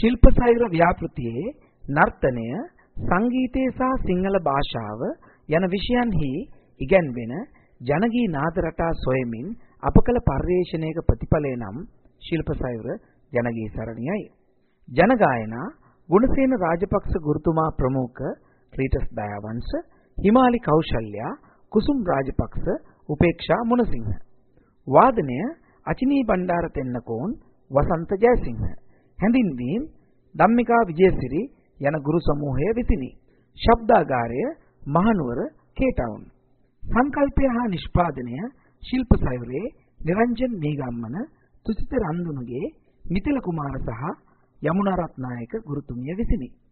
ශිල්ප සයුර ව්‍යාපෘතියේ නර්තනය, සංගීතය සහ සිංහල භාෂාව යන විෂයන්හි ඉගැන්වෙන ජනගී නාද රටා සොයමින් අප කළ පර්යේෂණයක ප්‍රතිඵලය නම් ශිල්ප සයුර ජනගී සරණියයි. ජනගායනා ගුණසේන රාජපක්ෂ ගුරුතුමා ප්‍රමුඛ ක්‍රීටස් දයාවංශ, හිමාලි කෞශල්‍යා, කුසුම් රාජපක්ෂ, උපේක්ෂා මුණසිංහ. වාදනය අචිනී බණ්ඩාර තෙන්නකෝන්, වසන්ත ජයසිංහ. හැඳින්වීම ධම්මිකා විජයසිරි යන ගුරු සමූහය විසිනි. ශබ්දාගාරය මහනුවර කේටවුන්. සංකල්පය හා නිෂ්පාදනය ශිල්ප සයුරේ නිරංජන් මීගම්මන, තුසිත රන්දුනගේ, මිතිල කුමාර සහ යමුනා රත්නායක ගුරුතුමිය විසිනි.